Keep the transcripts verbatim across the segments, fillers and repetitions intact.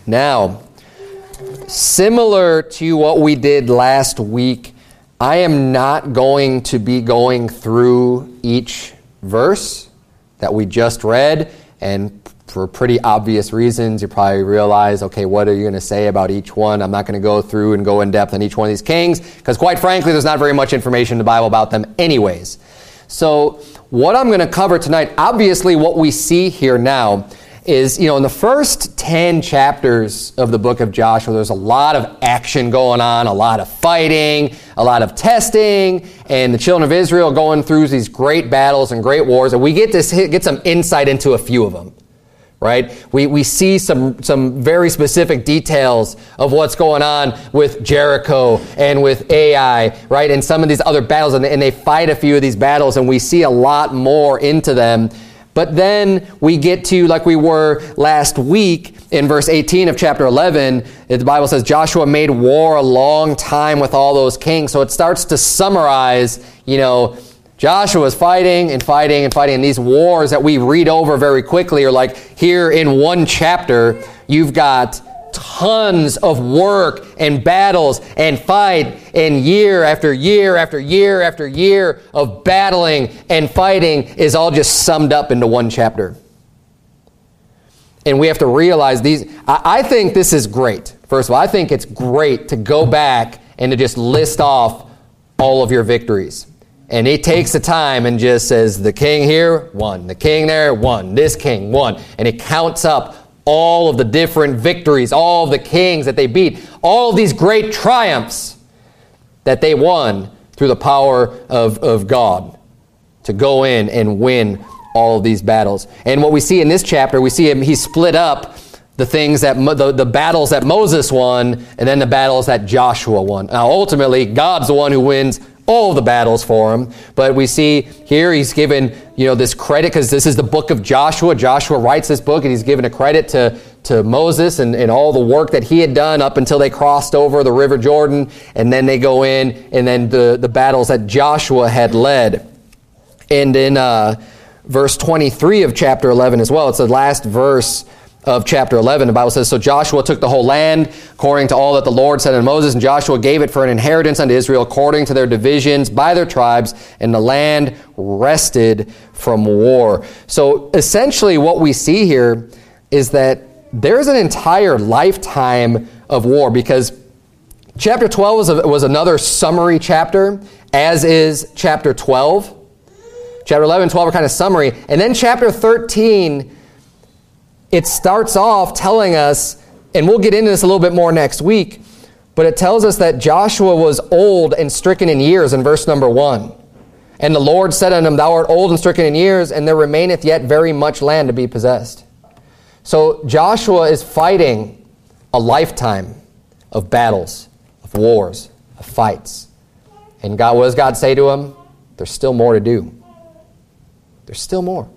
Now, similar to what we did last week, I am not going to be going through each verse that we just read, and for pretty obvious reasons, you probably realize, okay, what are you going to say about each one? I'm not going to go through and go in depth on each one of these kings, because quite frankly, there's not very much information in the Bible about them anyways. So what I'm going to cover tonight, obviously what we see here now is, you know, in the first ten chapters of the book of Joshua, there's a lot of action going on, a lot of fighting, a lot of testing, and the children of Israel going through these great battles and great wars, and we get to get some insight into a few of them. Right? We we see some some very specific details of what's going on with Jericho and with Ai, right? And some of these other battles, and, and they fight a few of these battles, and we see a lot more into them. But then we get to, like we were last week, in verse eighteen of chapter eleven, the Bible says Joshua made war a long time with all those kings. So it starts to summarize, you know, Joshua is fighting and fighting and fighting. And these wars that we read over very quickly are like, here in one chapter, you've got tons of work and battles and fight, and year after year after year after year of battling and fighting is all just summed up into one chapter. And we have to realize these, I, I think this is great. First of all, I think it's great to go back and to just list off all of your victories. And he takes the time and just says, the king here, one. The king there, one. This king, one. And he counts up all of the different victories, all of the kings that they beat, all of these great triumphs that they won through the power of, of God to go in and win all of these battles. And what we see in this chapter, we see him, he split up the things that, the, the battles that Moses won, and then the battles that Joshua won. Now, ultimately, God's the one who wins all the battles for him. But we see here he's given, you know, this credit, because this is the book of Joshua. Joshua writes this book, and he's given a credit to, to Moses and, and all the work that he had done up until they crossed over the River Jordan. And then they go in, and then the, the battles that Joshua had led. And in uh, verse twenty-three of chapter eleven as well, it's the last verse of chapter eleven, the Bible says, so Joshua took the whole land according to all that the Lord said unto Moses, and Joshua gave it for an inheritance unto Israel according to their divisions by their tribes, and the land rested from war. So essentially what we see here is that there's an entire lifetime of war, because chapter twelve was, a, was another summary chapter, as is chapter twelve. Chapter eleven and twelve are kind of summary. And then chapter thirteen, it starts off telling us, and we'll get into this a little bit more next week, but it tells us that Joshua was old and stricken in years in verse number one. And the Lord said unto him, thou art old and stricken in years, and there remaineth yet very much land to be possessed. So Joshua is fighting a lifetime of battles, of wars, of fights. And God, what does God say to him? There's still more to do. There's still more.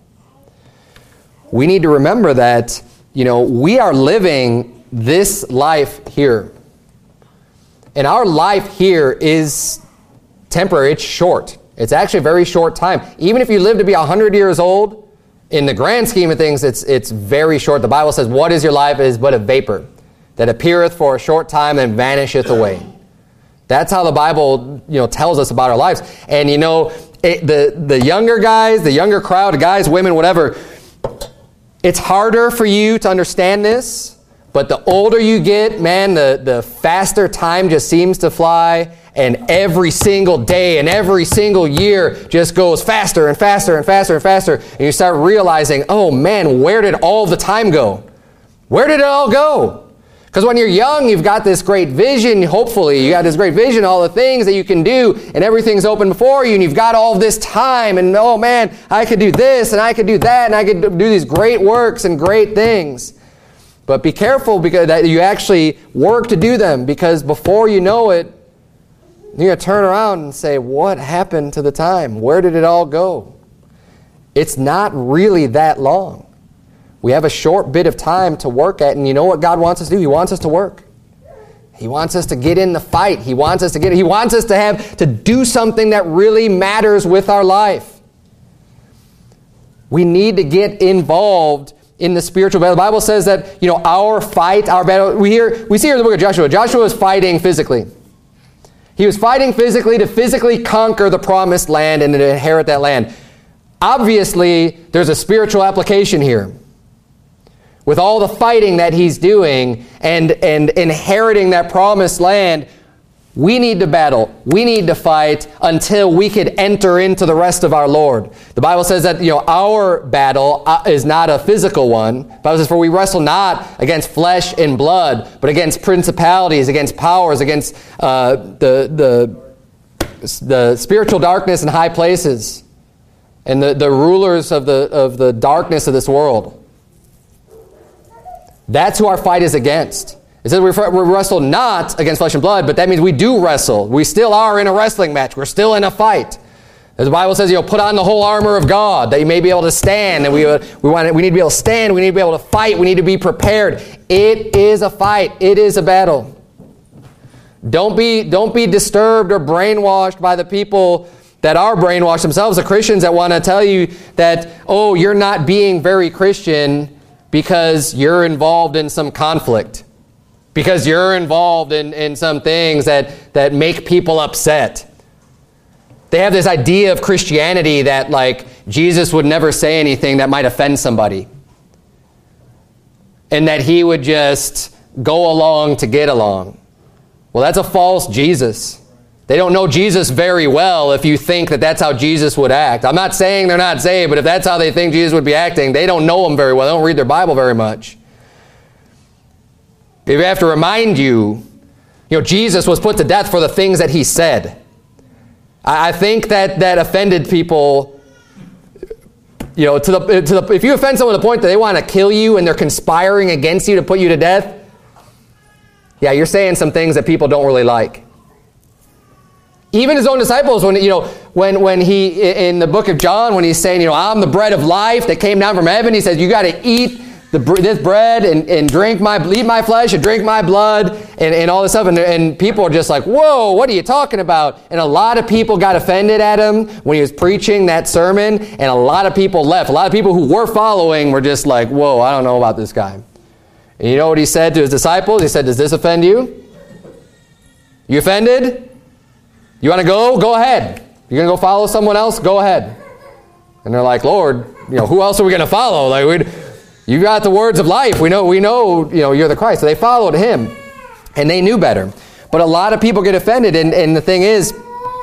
We need to remember that, you know, we are living this life here. And our life here is temporary. It's short. It's actually a very short time. Even if you live to be one hundred years old, in the grand scheme of things, it's it's very short. The Bible says, what is your life? It is but a vapor that appeareth for a short time and vanisheth away. That's how the Bible, you know, tells us about our lives. And, you know, it, the, the younger guys, the younger crowd, guys, women, whatever, it's harder for you to understand this, but the older you get, man, the, the faster time just seems to fly, and every single day and every single year just goes faster and faster and faster and faster, and you start realizing, oh man, where did all the time go? Where did it all go? Because when you're young, you've got this great vision, hopefully. You got this great vision, all the things that you can do, and everything's open before you, and you've got all this time, and oh man, I could do this, and I could do that, and I could do these great works and great things. But be careful because that you actually work to do them, because before you know it, you're going to turn around and say, what happened to the time? Where did it all go? It's not really that long. We have a short bit of time to work at, and you know what God wants us to do? He wants us to work. He wants us to get in the fight. He wants us to get. He wants us to have to do something that really matters with our life. We need to get involved in the spiritual battle. The Bible says that, you know, our fight, our battle, we hear, we see here in the book of Joshua, Joshua was fighting physically. He was fighting physically to physically conquer the promised land and to inherit that land. Obviously, there's a spiritual application here. With all the fighting that he's doing and, and inheriting that promised land, we need to battle. We need to fight until we could enter into the rest of our Lord. The Bible says that, you know, our battle is not a physical one. The Bible says, for we wrestle not against flesh and blood, but against principalities, against powers, against uh, the, the, the spiritual darkness in high places, and the, the rulers of the, of the darkness of this world. That's who our fight is against. It says we wrestle not against flesh and blood, but that means we do wrestle. We still are in a wrestling match. We're still in a fight. As the Bible says, you know, put on the whole armor of God that you may be able to stand. And we uh, we want we need to be able to stand. We need to be able to fight. We need to be prepared. It is a fight. It is a battle. Don't be don't be disturbed or brainwashed by the people that are brainwashed themselves, the Christians that want to tell you that, oh, you're not being very Christian because you're involved in some conflict, because you're involved in, in some things that, that make people upset. They have this idea of Christianity that, like, Jesus would never say anything that might offend somebody, and that he would just go along to get along. Well, that's a false Jesus. They don't know Jesus very well if you think that that's how Jesus would act. I'm not saying they're not saved, but if that's how they think Jesus would be acting, they don't know him very well. They don't read their Bible very much. If you have to remind you, you know, Jesus was put to death for the things that he said. I think that that offended people, you know, to the, to the, if you offend someone to the point that they want to kill you and they're conspiring against you to put you to death, yeah, you're saying some things that people don't really like. Even his own disciples, when, you know, when, when he, in the book of John, when he's saying, you know, I'm the bread of life that came down from heaven, he says, you got to eat the, this bread and, and drink my, eat my flesh and drink my blood and, and all this stuff. And, and people are just like, whoa, what are you talking about? And a lot of people got offended at him when he was preaching that sermon, and a lot of people left. A lot of people who were following were just like, whoa, I don't know about this guy. And you know what he said to his disciples? He said, does this offend you? You offended? You want to go? Go ahead. You're going to go follow someone else? Go ahead. And they're like, Lord, you know, who else are we going to follow? Like, we, you got the words of life. We know, we know, you know, you're the Christ. So they followed him, and they knew better. But a lot of people get offended, and, and the thing is,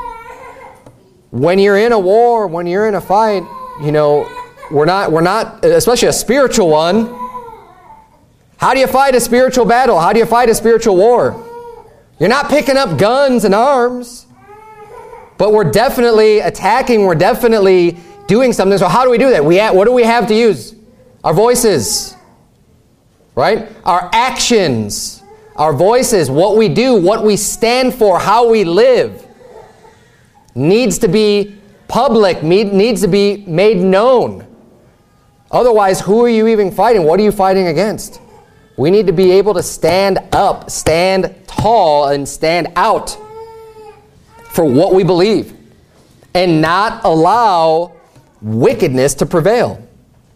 when you're in a war, when you're in a fight, you know, we're not, we're not, especially a spiritual one. How do you fight a spiritual battle? How do you fight a spiritual war? You're not picking up guns and arms. But we're definitely attacking. We're definitely doing something. So how do we do that? We have, what do we have to use? Our voices, right? Our actions, our voices, what we do, what we stand for, how we live needs to be public, needs to be made known. Otherwise, who are you even fighting? What are you fighting against? We need to be able to stand up, stand tall, and stand out for what we believe, and not allow wickedness to prevail.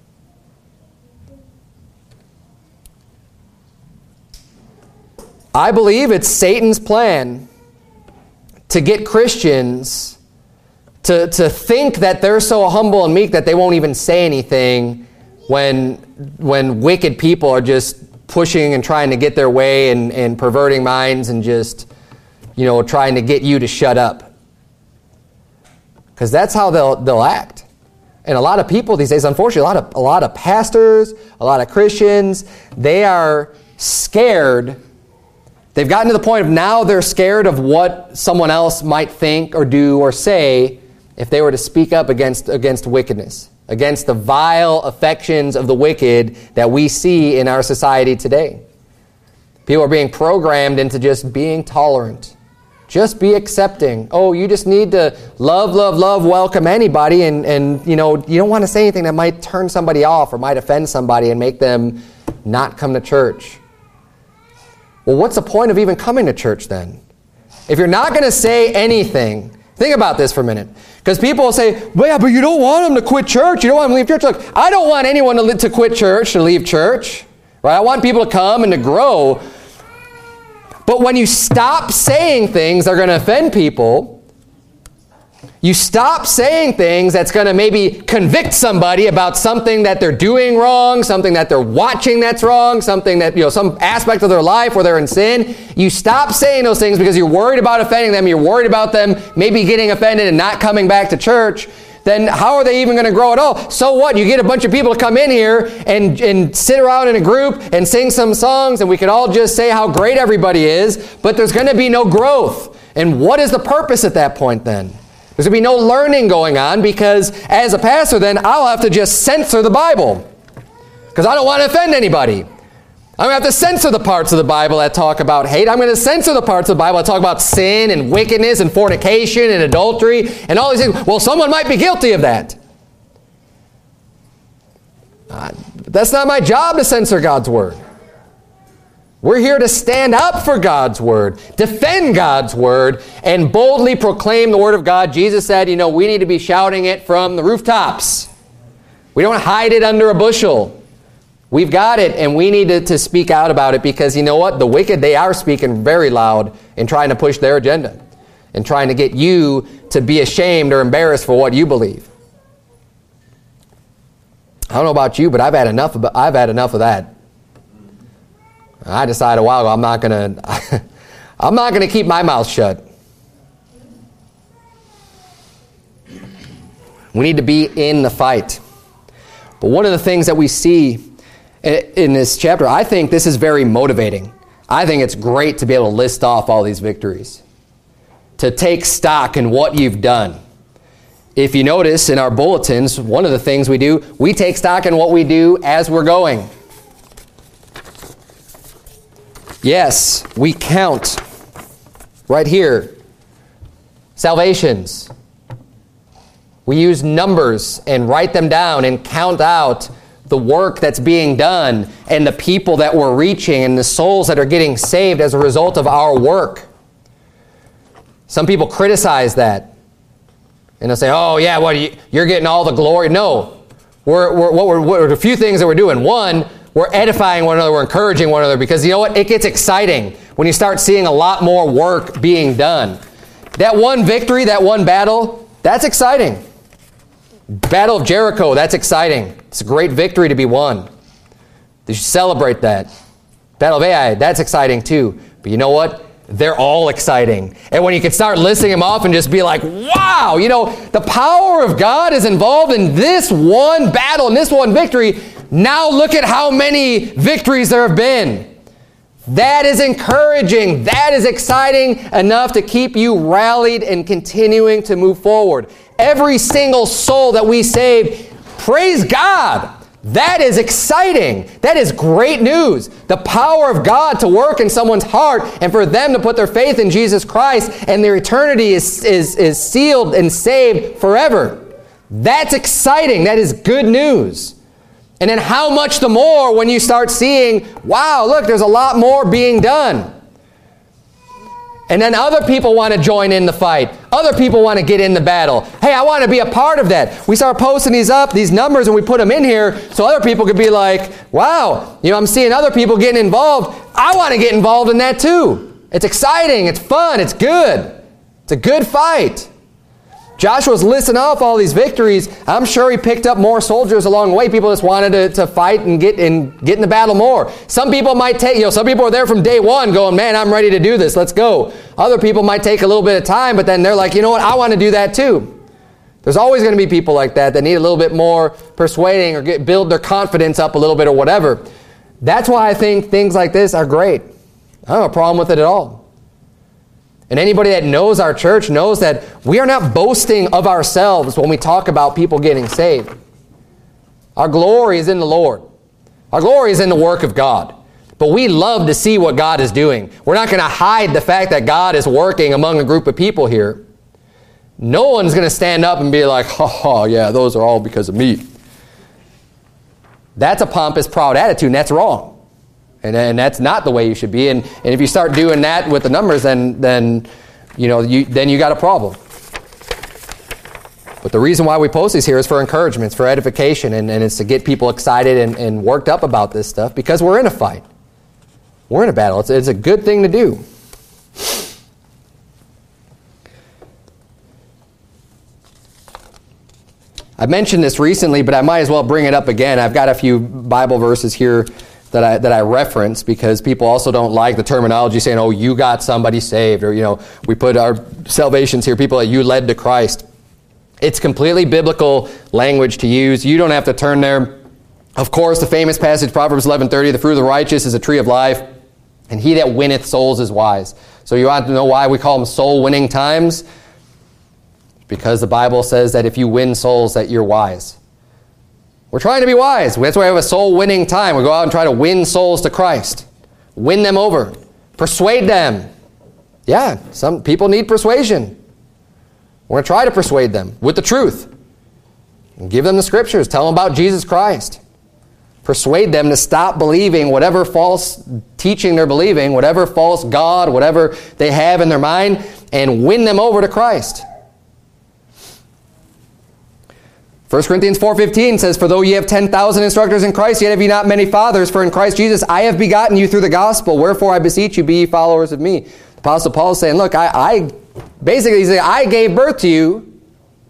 I believe it's Satan's plan to get Christians to, to think that they're so humble and meek that they won't even say anything when, when wicked people are just pushing and trying to get their way and, and perverting minds and just, you know, trying to get you to shut up. Because that's how they'll they'll act. And a lot of people these days, unfortunately, a lot of a lot of pastors, a lot of Christians, they are scared. They've gotten to the point of now they're scared of what someone else might think or do or say if they were to speak up against against wickedness, against the vile affections of the wicked that we see in our society today. People are being programmed into just being tolerant. Just be accepting. Oh, you just need to love, love, love, welcome anybody, and, and you know, you don't want to say anything that might turn somebody off or might offend somebody and make them not come to church. Well, what's the point of even coming to church then? If you're not going to say anything Think about this for a minute. Because people will say, well, yeah, but you don't want them to quit church. You don't want them to leave church. Look, I don't want anyone to, li- to quit church, to leave church. Right? I want people to come and to grow. But when you stop saying things that are going to offend people, you stop saying things that's going to maybe convict somebody about something that they're doing wrong, something that they're watching that's wrong, something that, you know, some aspect of their life where they're in sin. You stop saying those things because you're worried about offending them. You're worried about them maybe getting offended and not coming back to church. Then how are they even going to grow at all? So what? You get a bunch of people to come in here and, and sit around in a group and sing some songs, and we can all just say how great everybody is, but there's going to be no growth. And what is the purpose at that point then? There's going to be no learning going on, because as a pastor then I'll have to just censor the Bible because I don't want to offend anybody. I'm going to have to censor the parts of the Bible that talk about hate. I'm going to censor the parts of the Bible that talk about sin and wickedness and fornication and adultery and all these things. Well, someone might be guilty of that. Uh, that's not my job to censor God's Word. We're here to stand up for God's Word, defend God's Word, and boldly proclaim the Word of God. Jesus said, you know, we need to be shouting it from the rooftops. We don't hide it under a bushel. We've got it, and we need to, to speak out about it, because you know what? The wicked, they are speaking very loud and trying to push their agenda and trying to get you to be ashamed or embarrassed for what you believe. I don't know about you, but I've had enough of, I've had enough of that. I decided a while ago I'm not going to I'm not going to keep my mouth shut. We need to be in the fight. But one of the things that we see in this chapter, I think this is very motivating. I think it's great to be able to list off all these victories, to take stock in what you've done. If you notice in our bulletins, one of the things we do, we take stock in what we do as we're going. Yes, we count right here. Salvations. We use numbers and write them down and count out the work that's being done and the people that we're reaching and the souls that are getting saved as a result of our work. Some people criticize that. And they'll say, oh, yeah, what, you're getting all the glory. No. We're, we're, what we're, what, a few things that we're doing. One, we're edifying one another, we're encouraging one another, because you know what? It gets exciting when you start seeing a lot more work being done. That one victory, that one battle, that's exciting. Battle of Jericho, that's exciting. It's a great victory to be won. You should celebrate that. Battle of Ai, that's exciting too. But you know what? They're all exciting. And when you can start listing them off and just be like, wow, you know, the power of God is involved in this one battle and this one victory. Now look at how many victories there have been. That is encouraging. That is exciting enough to keep you rallied and continuing to move forward. Every single soul that we save, praise God. That is exciting. That is great news. The power of God to work in someone's heart and for them to put their faith in Jesus Christ, and their eternity is, is, is sealed and saved forever. That's exciting. That is good news. And then how much the more when you start seeing, wow, look, there's a lot more being done. And then other people want to join in the fight. Other people want to get in the battle. Hey, I want to be a part of that. We start posting these up, these numbers, and we put them in here so other people could be like, wow, you know, I'm seeing other people getting involved. I want to get involved in that too. It's exciting. It's fun. It's good. It's a good fight. Joshua's listing off all these victories. I'm sure he picked up more soldiers along the way. People just wanted to, to fight and get in, get in the battle more. Some people might take, you know, some people are there from day one going, man, I'm ready to do this. Let's go. Other people might take a little bit of time, but then they're like, you know what? I want to do that too. There's always going to be people like that that need a little bit more persuading or get, build their confidence up a little bit or whatever. That's why I think things like this are great. I don't have a problem with it at all. And anybody that knows our church knows that we are not boasting of ourselves when we talk about people getting saved. Our glory is in the Lord. Our glory is in the work of God. But we love to see what God is doing. We're not going to hide the fact that God is working among a group of people here. No one's going to stand up and be like, oh, yeah, those are all because of me. That's a pompous, proud attitude, and that's wrong. And, and that's not the way you should be. And, and if you start doing that with the numbers, then then you know you then you got a problem. But the reason why we post these here is for encouragement, it's for edification, and, and it's to get people excited and, and worked up about this stuff because we're in a fight. We're in a battle. It's, it's a good thing to do. I mentioned this recently, but I might as well bring it up again. I've got a few Bible verses here that I that I reference because people also don't like the terminology saying, oh, you got somebody saved, or, you know, we put our salvations here, people that you led to Christ. It's completely biblical language to use. You don't have to turn there. Of course, the famous passage, Proverbs eleven thirty, the fruit of the righteous is a tree of life, and he that winneth souls is wise. So you want to know why we call them soul-winning times? Because the Bible says that if you win souls, that you're wise. We're trying to be wise. That's why we have a soul-winning time. We go out and try to win souls to Christ. Win them over. Persuade them. Yeah, some people need persuasion. We're going to try to persuade them with the truth. And give them the scriptures. Tell them about Jesus Christ. Persuade them to stop believing whatever false teaching they're believing, whatever false god, whatever they have in their mind, and win them over to Christ. First Corinthians four fifteen says, for though ye have ten thousand instructors in Christ, yet have ye not many fathers, for in Christ Jesus I have begotten you through the gospel. Wherefore I beseech you, be ye followers of me. The Apostle Paul is saying, look, I, I basically he's saying, I gave birth to you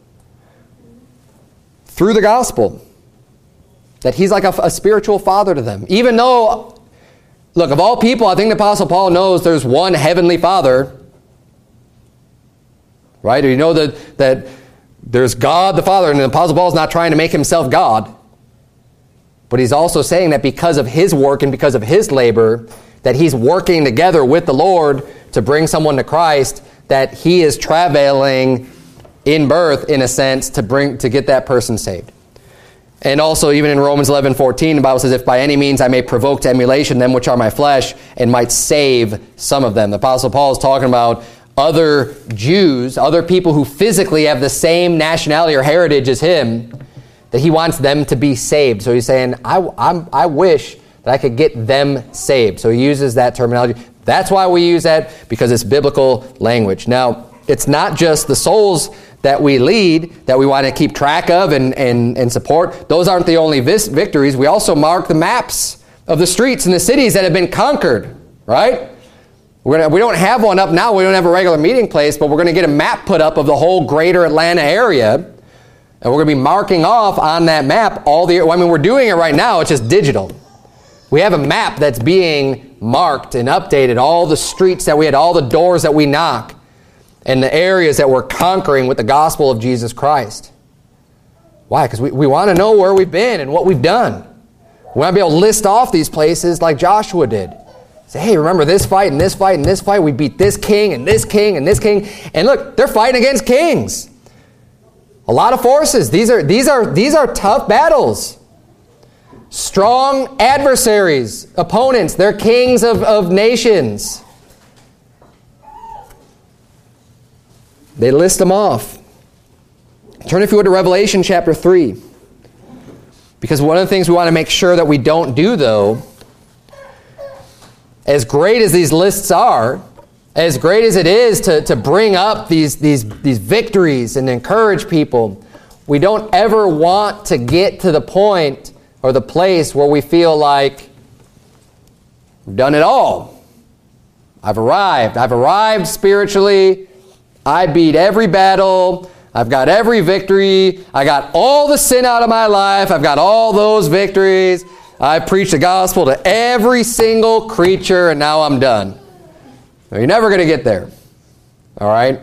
through the gospel. That he's like a, a spiritual father to them. Even though, look, of all people, I think the Apostle Paul knows there's one heavenly Father. Right? Or you know that that there's God the Father, and the Apostle Paul is not trying to make himself God. But he's also saying that because of his work and because of his labor, that he's working together with the Lord to bring someone to Christ, that he is traveling in birth, in a sense, to bring to get that person saved. And also, even in Romans eleven fourteen, the Bible says, if by any means I may provoke to emulation them which are my flesh, and might save some of them. The Apostle Paul is talking about other Jews, other people who physically have the same nationality or heritage as him, that he wants them to be saved. So he's saying, I, I'm, I wish that I could get them saved. So he uses that terminology. That's why we use that, because it's biblical language. Now, it's not just the souls that we lead that we want to keep track of and, and, and support. Those aren't the only vis- victories. We also mark the maps of the streets and the cities that have been conquered, right? We're gonna, we don't have one up now. We don't have a regular meeting place, but we're going to get a map put up of the whole greater Atlanta area. And we're going to be marking off on that map all the... I mean, we're doing it right now. It's just digital. We have a map that's being marked and updated. All the streets that we had, all the doors that we knock, and the areas that we're conquering with the gospel of Jesus Christ. Why? Because we, we want to know where we've been and what we've done. We want to be able to list off these places like Joshua did. Say, hey, remember this fight and this fight and this fight? We beat this king and this king and this king. And look, they're fighting against kings. A lot of forces. These are, these are, these are tough battles. Strong adversaries, opponents. They're kings of, of nations. They list them off. Turn, if you would, to Revelation chapter three. Because one of the things we want to make sure that we don't do, though, as great as these lists are, as great as it is to, to bring up these, these, these victories and encourage people, we don't ever want to get to the point or the place where we feel like we've done it all. I've arrived. I've arrived spiritually. I beat every battle. I've got every victory. I got all the sin out of my life. I've got all those victories. I preach the gospel to every single creature, and now I'm done. You're never going to get there. All right?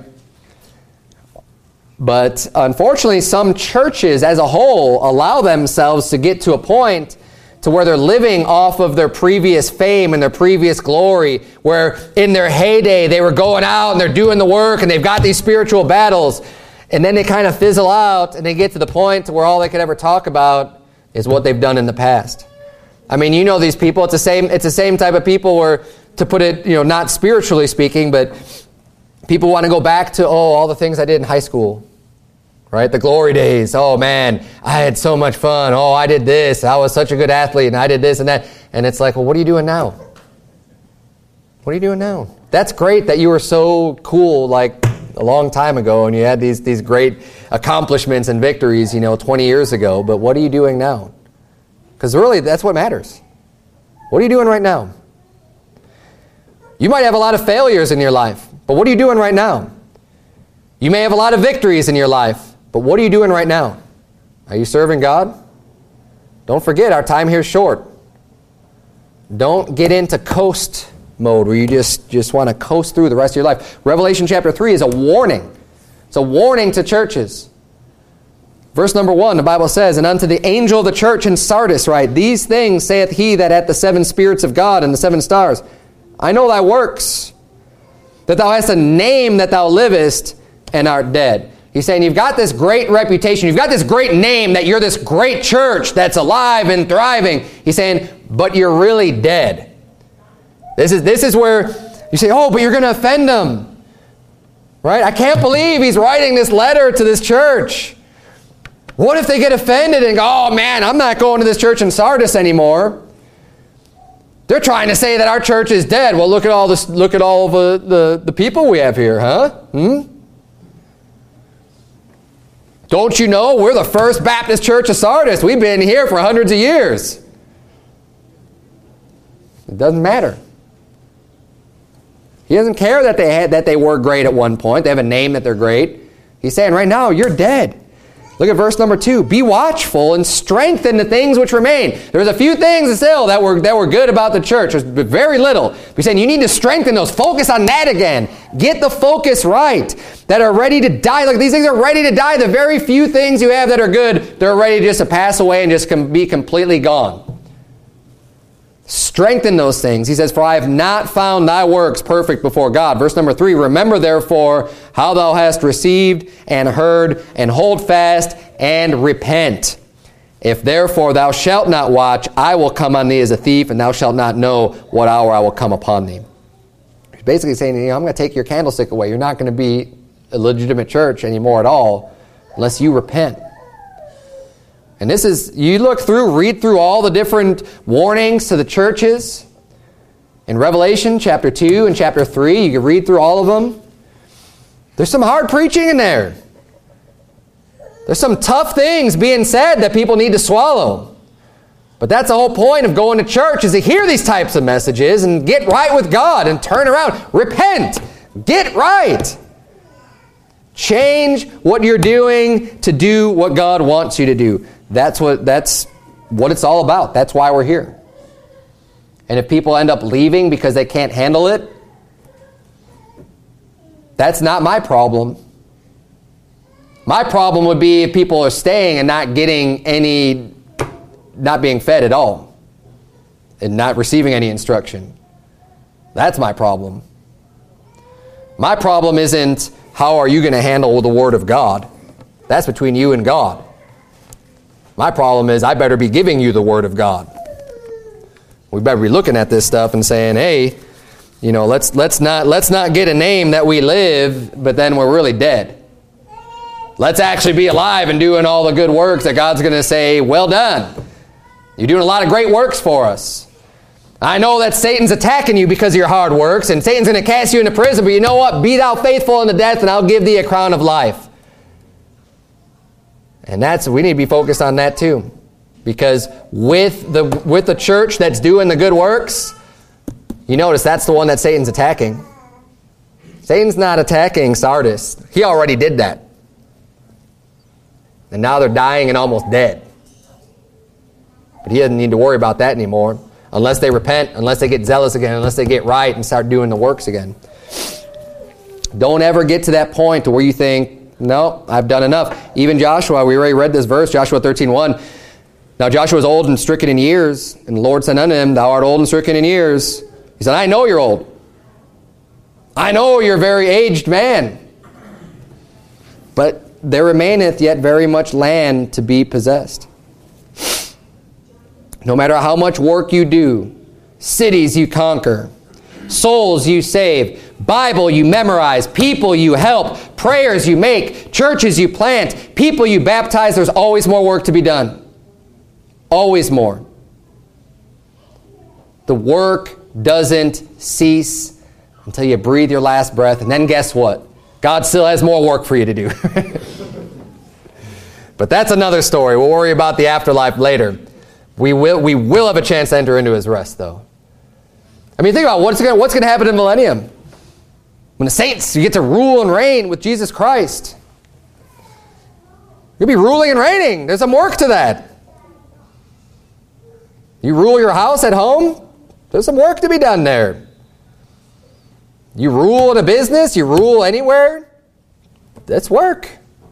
But unfortunately, some churches as a whole allow themselves to get to a point to where they're living off of their previous fame and their previous glory, where in their heyday they were going out and they're doing the work and they've got these spiritual battles, and then they kind of fizzle out and they get to the point to where all they could ever talk about is what they've done in the past. I mean, you know these people. It's the same, it's the same type of people where, to put it, you know, not spiritually speaking, but people want to go back to, oh, all the things I did in high school, right? The glory days. Oh, man, I had so much fun. Oh, I did this. I was such a good athlete, and I did this and that. And it's like, well, what are you doing now? What are you doing now? That's great that you were so cool, like, a long time ago, and you had these, these great accomplishments and victories, you know, twenty years ago. But what are you doing now? Because really, that's what matters. What are you doing right now? You might have a lot of failures in your life, but what are you doing right now? You may have a lot of victories in your life, but what are you doing right now? Are you serving God? Don't forget, our time here is short. Don't get into coast mode where you just, just want to coast through the rest of your life. Revelation chapter three is a warning. It's a warning to churches. Verse number one, the Bible says, "And unto the angel of the church in Sardis write, These things saith he that hath the seven spirits of God and the seven stars. I know thy works, that thou hast a name that thou livest and art dead." He's saying you've got this great reputation. You've got this great name that you're this great church that's alive and thriving. He's saying, but you're really dead. This is, this is where you say, oh, but you're going to offend them. Right? I can't believe he's writing this letter to this church. What if they get offended and go, oh man, I'm not going to this church in Sardis anymore? They're trying to say that our church is dead. Well, look at all this. Look at all the, the, the people we have here, huh? Hmm? Don't you know we're the First Baptist Church of Sardis? We've been here for hundreds of years. It doesn't matter. He doesn't care that they had that they were great at one point. They have a name that they're great. He's saying right now you're dead. Look at verse number two. "Be watchful and strengthen the things which remain." There's a few things still that were that were good about the church. There's very little. He's saying you need to strengthen those. Focus on that again. Get the focus right. That are ready to die. Look, these things are ready to die. The very few things you have that are good, they're ready just to pass away and just be completely gone. Strengthen those things. He says, "For I have not found thy works perfect before God." Verse number three, "Remember therefore how thou hast received and heard, and hold fast and repent. If therefore thou shalt not watch, I will come on thee as a thief, and thou shalt not know what hour I will come upon thee." He's basically saying, you know, I'm going to take your candlestick away. You're not going to be a legitimate church anymore at all unless you repent. And this is, you look through, read through all the different warnings to the churches. In Revelation chapter two and chapter three, you can read through all of them. There's some hard preaching in there. There's some tough things being said that people need to swallow. But that's the whole point of going to church, is to hear these types of messages and get right with God and turn around. Repent. Get right. Change what you're doing to do what God wants you to do. That's what, that's what it's all about. That's why we're here. And if people end up leaving because they can't handle it, that's not my problem. My problem would be if people are staying and not getting any, not being fed at all, and not receiving any instruction. That's my problem. My problem isn't how are you going to handle the Word of God. That's between you and God. My problem is I better be giving you the Word of God. We better be looking at this stuff and saying, hey, you know, let's let's not let's not get a name that we live, but then we're really dead. Let's actually be alive and doing all the good works that God's going to say, well done. You're doing a lot of great works for us. I know that Satan's attacking you because of your hard works, and Satan's going to cast you into prison, but you know what? Be thou faithful unto death, and I'll give thee a crown of life. And that's, we need to be focused on that too. Because with the with the church that's doing the good works, you notice that's the one that Satan's attacking. Satan's not attacking Sardis. He already did that. And now they're dying and almost dead. But he doesn't need to worry about that anymore. Unless they repent, unless they get zealous again, unless they get right and start doing the works again. Don't ever get to that point to where you think, no, I've done enough. Even Joshua, we already read this verse, Joshua thirteen one. Now Joshua was old and stricken in years, and the Lord said unto him, Thou art old and stricken in years. He said, I know you're old. I know you're a very aged man. But there remaineth yet very much land to be possessed. No matter how much work you do, cities you conquer, souls you save, Bible you memorize, people you help, prayers you make, churches you plant, people you baptize, there's always more work to be done. Always more. The work doesn't cease until you breathe your last breath, and then guess what? God still has more work for you to do. But that's another story. We'll worry about the afterlife later. We will, we will have a chance to enter into his rest, though. I mean, think about what's going what's going to happen in the millennium. When the saints, you get to rule and reign with Jesus Christ. You'll be ruling and reigning. There's some work to that. You rule your house at home, there's some work to be done there. You rule in a business, you rule anywhere, that's work.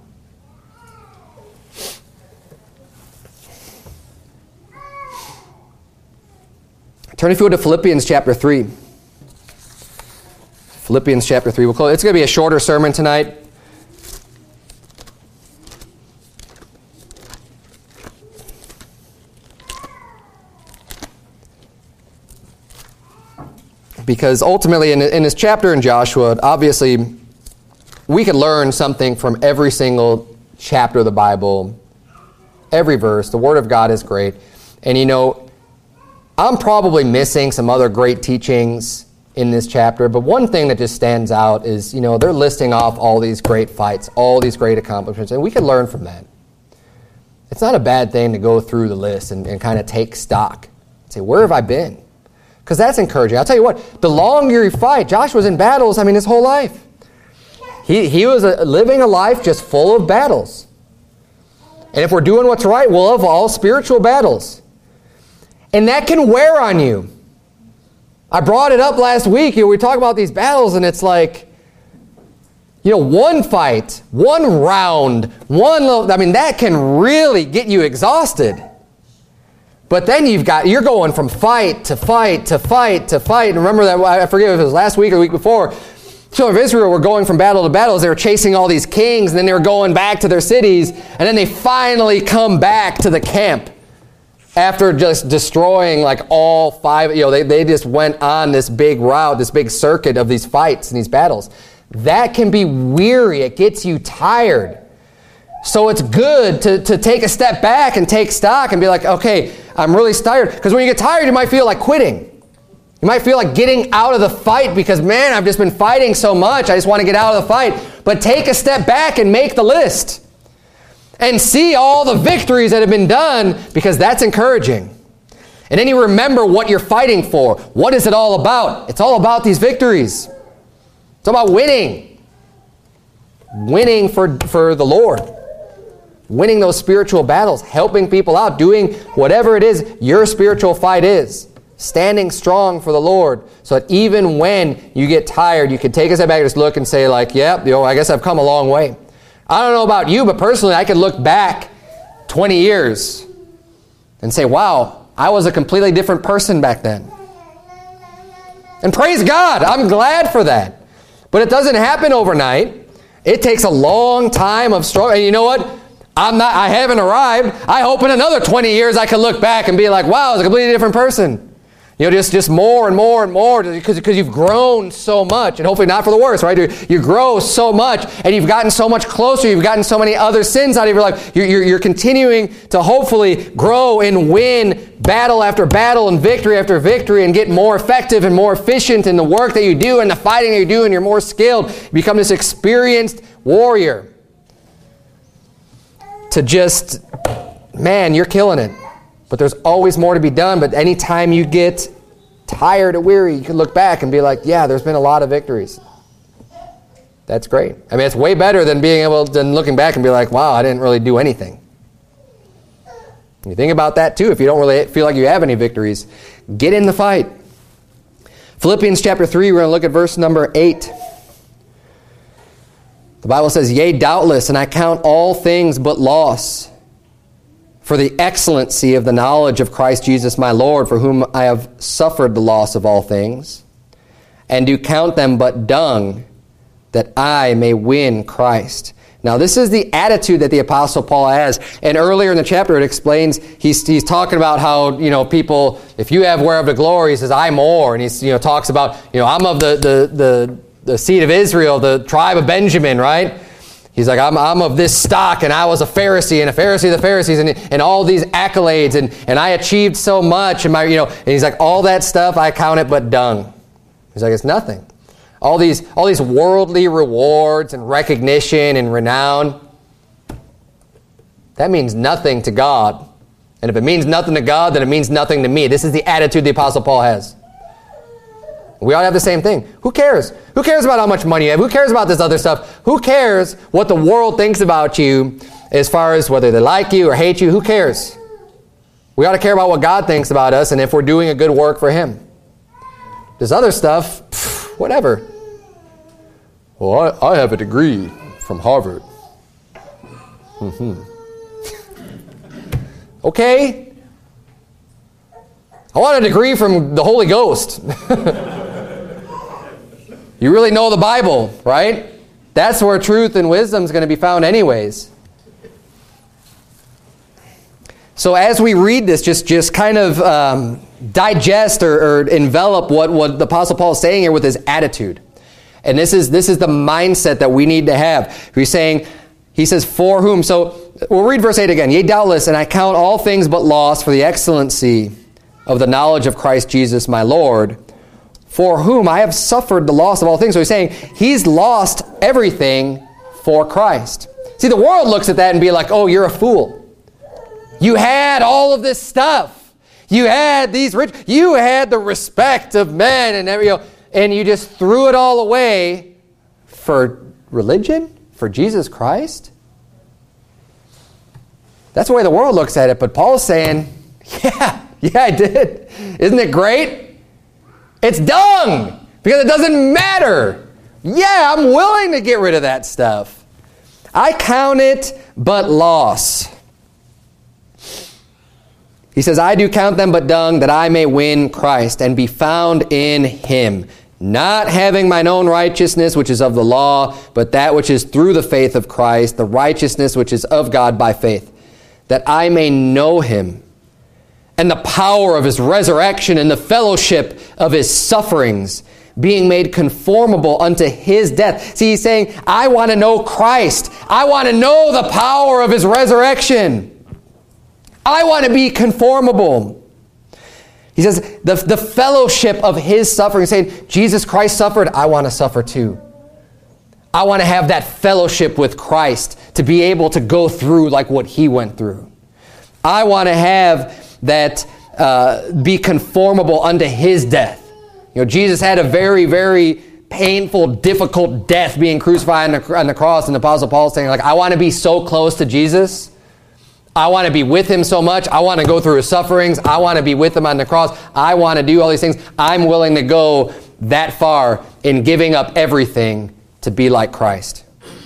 Turn if you would to Philippians chapter three. Philippians chapter three. We'll close. It's going to be a shorter sermon tonight. Because ultimately in, in this chapter in Joshua, obviously we could learn something from every single chapter of the Bible, every verse. The Word of God is great. And you know, I'm probably missing some other great teachings in this chapter, but one thing that just stands out is, you know, they're listing off all these great fights, all these great accomplishments, and we can learn from that. It's not a bad thing to go through the list and, and kind of take stock and say, where have I been? Because that's encouraging. I'll tell you what, the longer you fight, Josh was in battles, I mean, his whole life. He, he was a, living a life just full of battles. And if we're doing what's right, we'll have all spiritual battles. And that can wear on you. I brought it up last week. You know, we talk about these battles, and it's like, you know, one fight, one round, one little, I mean, that can really get you exhausted. But then you've got, you're going from fight to fight to fight to fight. And remember that, I forget if it was last week or the week before, the children of Israel were going from battle to battle as they were chasing all these kings, and then they were going back to their cities, and then they finally come back to the camp. After just destroying like all five, you know, they, they just went on this big route, this big circuit of these fights and these battles. That can be weary. It gets you tired. So it's good to, to take a step back and take stock and be like, okay, I'm really tired. Because when you get tired, you might feel like quitting. You might feel like getting out of the fight because, man, I've just been fighting so much. I just want to get out of the fight. But take a step back and make the list. And see all the victories that have been done, because that's encouraging. And then you remember what you're fighting for. What is it all about? It's all about these victories. It's all about winning. Winning for, for the Lord. Winning those spiritual battles. Helping people out. Doing whatever it is your spiritual fight is. Standing strong for the Lord. So that even when you get tired, you can take a step back and just look and say like, yep, you know, I guess I've come a long way. I don't know about you, but personally, I could look back twenty years and say, wow, I was a completely different person back then. And praise God, I'm glad for that. But it doesn't happen overnight. It takes a long time of struggle. And you know what? I'm not, I haven't arrived. I hope in another twenty years I can look back and be like, wow, I was a completely different person. You know, just, just more and more and more because, because you've grown so much, and hopefully not for the worse, right? You, you grow so much, and you've gotten so much closer. You've gotten so many other sins out of your life. You're, you're, you're continuing to hopefully grow and win battle after battle and victory after victory and get more effective and more efficient in the work that you do and the fighting that you do, and you're more skilled. You become this experienced warrior to just, man, you're killing it. But there's always more to be done. But anytime you get tired or weary, you can look back and be like, yeah, there's been a lot of victories. That's great. I mean, it's way better than being able than looking back and be like, wow, I didn't really do anything. And you think about that too. If you don't really feel like you have any victories, get in the fight. Philippians chapter three, we're going to look at verse number eight. The Bible says, yea, doubtless, and I count all things but loss, for the excellency of the knowledge of Christ Jesus my Lord, for whom I have suffered the loss of all things, and do count them but dung, that I may win Christ. Now this is the attitude that the Apostle Paul has. And earlier in the chapter it explains, he's, he's talking about how, you know, people, if you have whereof the glory, he says, I more. And he, you know, talks about, you know, I'm of the, the, the, the seed of Israel, the tribe of Benjamin, right? He's like, I'm, I'm of this stock, and I was a Pharisee, and a Pharisee of the Pharisees, and, and all these accolades, and, and I achieved so much, and my, you know, and he's like, all that stuff, I count it but dung. He's like, it's nothing. all these, all these worldly rewards and recognition and renown, that means nothing to God. And if it means nothing to God, then it means nothing to me. This is the attitude the Apostle Paul has. We all have the same thing. Who cares? Who cares about how much money you have? Who cares about this other stuff? Who cares what the world thinks about you as far as whether they like you or hate you? Who cares? We ought to care about what God thinks about us and if we're doing a good work for Him. This other stuff, pff, whatever. Well, I, I have a degree from Harvard. Mm-hmm. Okay. I want a degree from the Holy Ghost. You really know the Bible, right? That's where truth and wisdom is going to be found anyways. So as we read this, just, just kind of um, digest or, or envelop what, what the Apostle Paul is saying here with his attitude. And this is, this is the mindset that we need to have. He's saying, he says, for whom? So we'll read verse eight again. Yea, doubtless, and I count all things but loss for the excellency of the knowledge of Christ Jesus my Lord, for whom I have suffered the loss of all things. So he's saying he's lost everything for Christ. See, the world looks at that and be like, oh, you're a fool. You had all of this stuff. You had these rich, you had the respect of men and every, you know, and you just threw it all away for religion, for Jesus Christ. That's the way the world looks at it. But Paul's saying, yeah, yeah, I did. Isn't it great? It's dung because it doesn't matter. Yeah, I'm willing to get rid of that stuff. I count it but loss. He says, I do count them but dung, that I may win Christ and be found in Him, not having mine own righteousness, which is of the law, but that which is through the faith of Christ, the righteousness which is of God by faith, that I may know Him and the power of His resurrection and the fellowship of His sufferings, being made conformable unto His death. See, he's saying, I want to know Christ. I want to know the power of His resurrection. I want to be conformable. He says, the, the fellowship of His suffering, saying, Jesus Christ suffered, I want to suffer too. I want to have that fellowship with Christ to be able to go through like what He went through. I want to have that uh, be conformable unto His death. You know, Jesus had a very, very painful, difficult death being crucified on the, on the cross, and the Apostle Paul is saying, like, I want to be so close to Jesus. I want to be with Him so much. I want to go through His sufferings. I want to be with Him on the cross. I want to do all these things. I'm willing to go that far in giving up everything to be like Christ.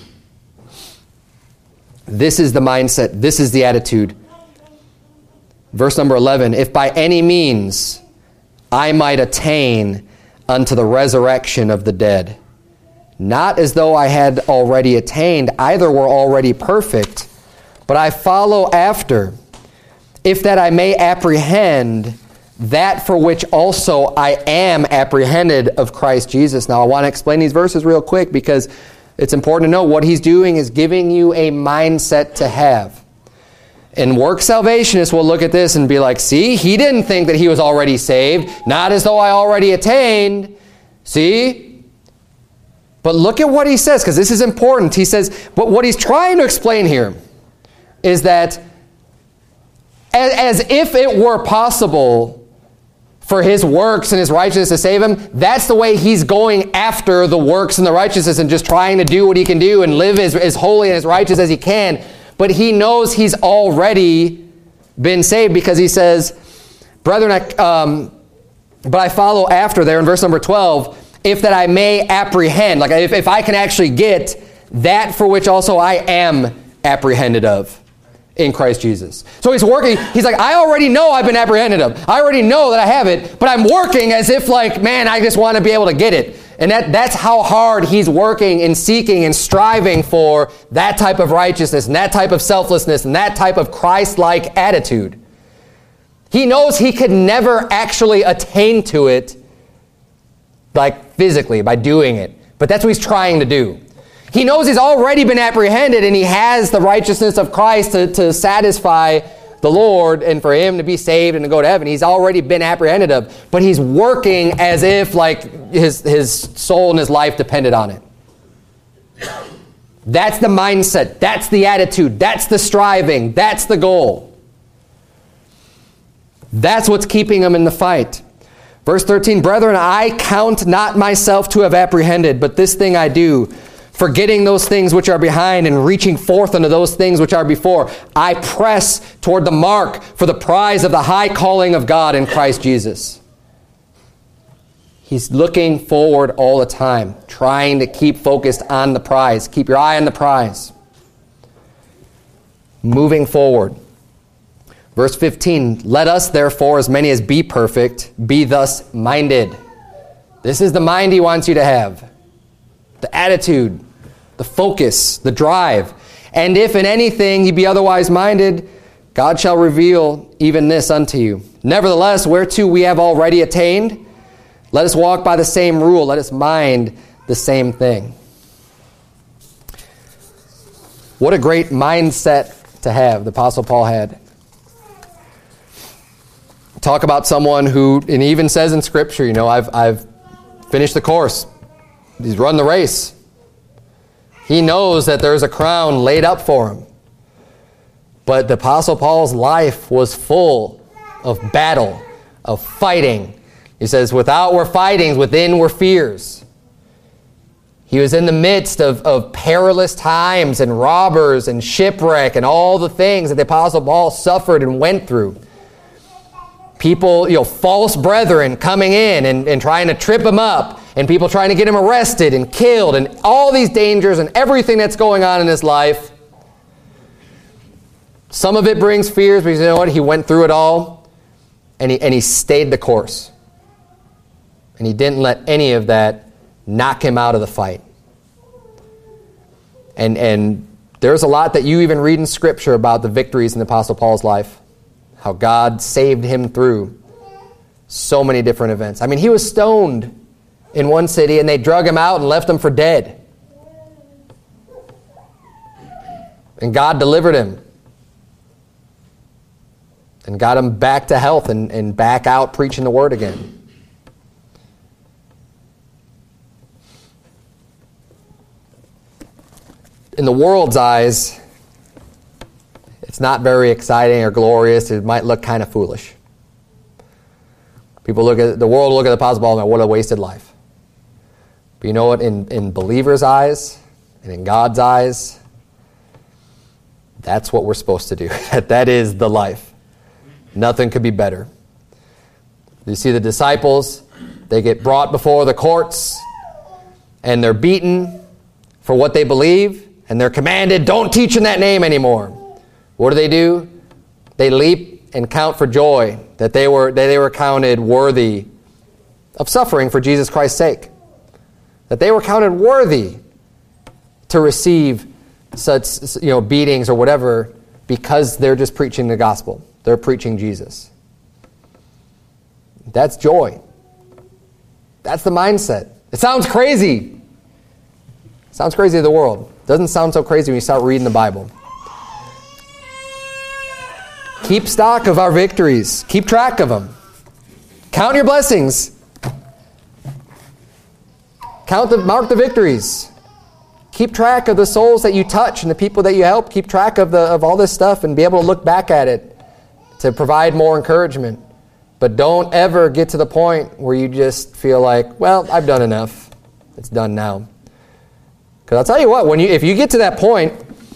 This is the mindset. This is the attitude. Verse number eleven, if by any means I might attain unto the resurrection of the dead, not as though I had already attained, either were already perfect, but I follow after, if that I may apprehend that for which also I am apprehended of Christ Jesus. Now I want to explain these verses real quick because it's important to know what he's doing is giving you a mindset to have. And work salvationists will look at this and be like, see, he didn't think that he was already saved, not as though I already attained. See? But look at what he says, because this is important. He says, but what he's trying to explain here is that as, as if it were possible for his works and his righteousness to save him, that's the way he's going after the works and the righteousness and just trying to do what he can do and live as, as holy and as righteous as he can. But he knows he's already been saved because he says, brethren, I, um, but I follow after there in verse number twelve, if that I may apprehend, like if, if I can actually get that for which also I am apprehended of in Christ Jesus. So he's working, he's like, I already know I've been apprehended of. I already know that I have it, but I'm working as if like, man, I just want to be able to get it. And that, that's how hard he's working and seeking and striving for that type of righteousness and that type of selflessness and that type of Christ-like attitude. He knows he could never actually attain to it like physically by doing it. But that's what he's trying to do. He knows he's already been apprehended and he has the righteousness of Christ to, to satisfy the Lord and for him to be saved and to go to heaven. He's already been apprehended of, but he's working as if like his, his soul and his life depended on it. That's the mindset. That's the attitude. That's the striving. That's the goal. That's what's keeping him in the fight. Verse thirteen, brethren, I count not myself to have apprehended, but this thing I do, forgetting those things which are behind and reaching forth unto those things which are before, I press toward the mark for the prize of the high calling of God in Christ Jesus. He's looking forward all the time, trying to keep focused on the prize. Keep your eye on the prize. Moving forward. Verse fifteen, let us therefore, as many as be perfect, be thus minded. This is the mind he wants you to have. The attitude, the focus, the drive. And if in anything ye be otherwise minded, God shall reveal even this unto you. Nevertheless, whereto we have already attained, let us walk by the same rule. Let us mind the same thing. What a great mindset to have, the Apostle Paul had. Talk about someone who, and he even says in Scripture, you know, I've, I've finished the course. He's run the race. He knows that there's a crown laid up for him. But the Apostle Paul's life was full of battle, of fighting. He says, without were fightings, within were fears. He was in the midst of, of perilous times and robbers and shipwreck and all the things that the Apostle Paul suffered and went through. People, you know, false brethren coming in and, and trying to trip him up, and people trying to get him arrested and killed, and all these dangers and everything that's going on in his life. Some of it brings fears, but you know what? He went through it all, and he, and he stayed the course. And he didn't let any of that knock him out of the fight. And, and there's a lot that you even read in Scripture about the victories in the Apostle Paul's life. How God saved him through so many different events. I mean, he was stoned in one city, and they drug him out and left him for dead. And God delivered him. And got him back to health and, and back out preaching the word again. In the world's eyes, it's not very exciting or glorious. It might look kind of foolish. People look at the world, look at the Apostle Paul and go, what a wasted life. But you know what? In, in believers' eyes and in God's eyes, that's what we're supposed to do. That is the life. Nothing could be better. You see the disciples, they get brought before the courts, and they're beaten for what they believe, and they're commanded, don't teach in that name anymore. What do they do? They leap and count for joy that they were, that they were counted worthy of suffering for Jesus Christ's sake. That they were counted worthy to receive such, you know, beatings or whatever because they're just preaching the gospel. They're preaching Jesus. That's joy. That's the mindset. It sounds crazy. It sounds crazy to the world. It doesn't sound so crazy when you start reading the Bible. Keep stock of our victories. Keep track of them. Count your blessings. Count the, mark the victories. Keep track of the souls that you touch and the people that you help. Keep track of the of all this stuff and be able to look back at it to provide more encouragement. But don't ever get to the point where you just feel like, well, I've done enough. It's done now. Because I'll tell you what, when you if you get to that point,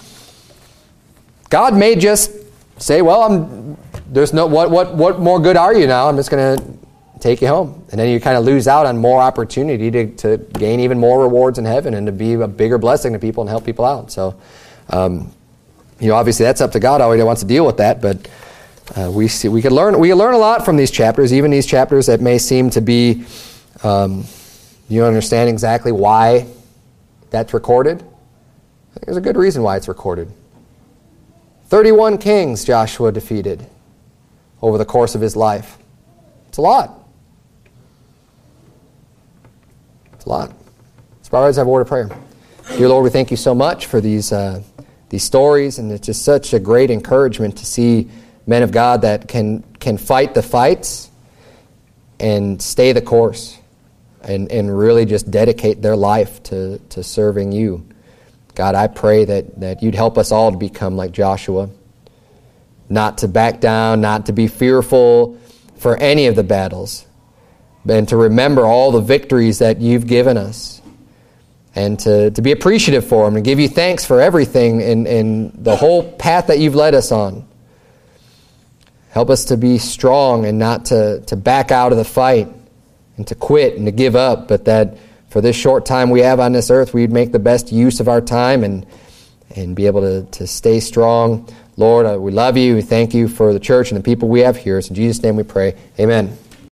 God may just say, well, I'm there's no what what what more good are you now? I'm just going to take you home. And then you kind of lose out on more opportunity to, to gain even more rewards in heaven and to be a bigger blessing to people and help people out. So, um, you know, obviously that's up to God how He wants to deal with that. But uh, we see we could learn we could learn a lot from these chapters, even these chapters that may seem to be um, you understand exactly why that's recorded. I think there's a good reason why it's recorded. thirty-one kings Joshua defeated over the course of his life. It's a lot. It's a lot. Let's bow our heads and have a word of prayer. Dear Lord, we thank you so much for these uh, these stories, and it's just such a great encouragement to see men of God that can, can fight the fights and stay the course and, and really just dedicate their life to, to serving you. God, I pray that, that you'd help us all to become like Joshua, not to back down, not to be fearful for any of the battles, and to remember all the victories that you've given us, and to, to be appreciative for them, and give you thanks for everything in, in the whole path that you've led us on. Help us to be strong and not to, to back out of the fight and to quit and to give up, but that for this short time we have on this earth, we'd make the best use of our time and, and be able to, to stay strong. Lord, we love you. We thank you for the church and the people we have here. It's in Jesus' name we pray. Amen.